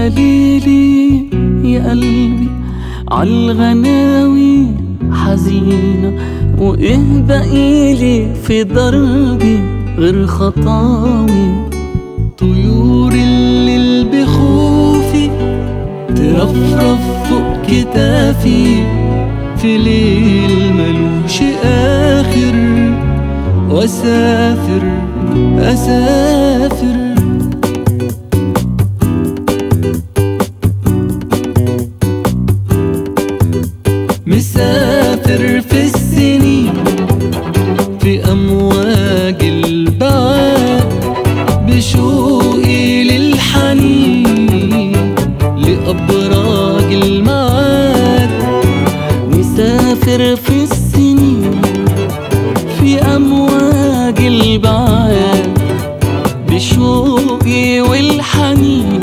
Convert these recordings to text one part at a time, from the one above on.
ليلي يا قلبي عالغناوي حزينة، وإيه بقيلي في دربي غير خطاوي؟ طيور الليل بخوفي ترفرف فوق كتافي في ليل ملوش آخر، وأسافر أسافر مسافر في السنين في أمواج البعاد، بشوقي للحنين لأبراج المعاد. مسافر في السنين في أمواج البعاد، بشوقي والحنين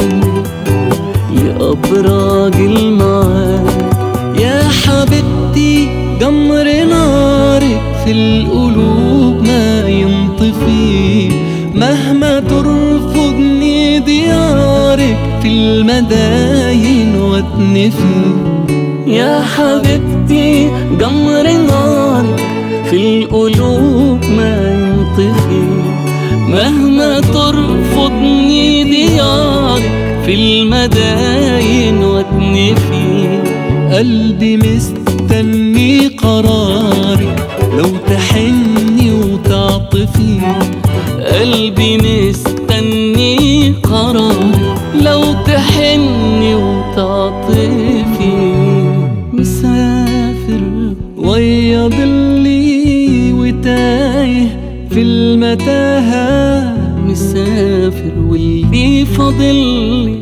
لأبراج المعاد. يا حبيبتي جمر نارك في القلوب ما ينطفي، مهما ترفضني ديارك في المداين واتنفي. يا حبيبتي جمر نارك في القلوب ما ينطفي، مهما ترفضني ديارك في المداين واتنفي. قلبي مستني قرارك لو تحني وتعطفي، قلبي مستني قرارك لو تحني وتعطفي. مسافر ويا ضلي وتايه في المتاهة، مسافر واللي فاضلي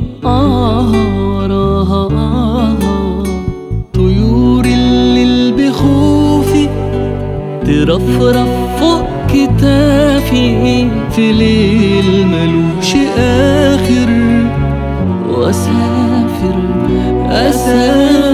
وراها. طيور الليل بخوفي ترفرف فوق كتافي في ليل ملوش آخر، وأسافر أسافر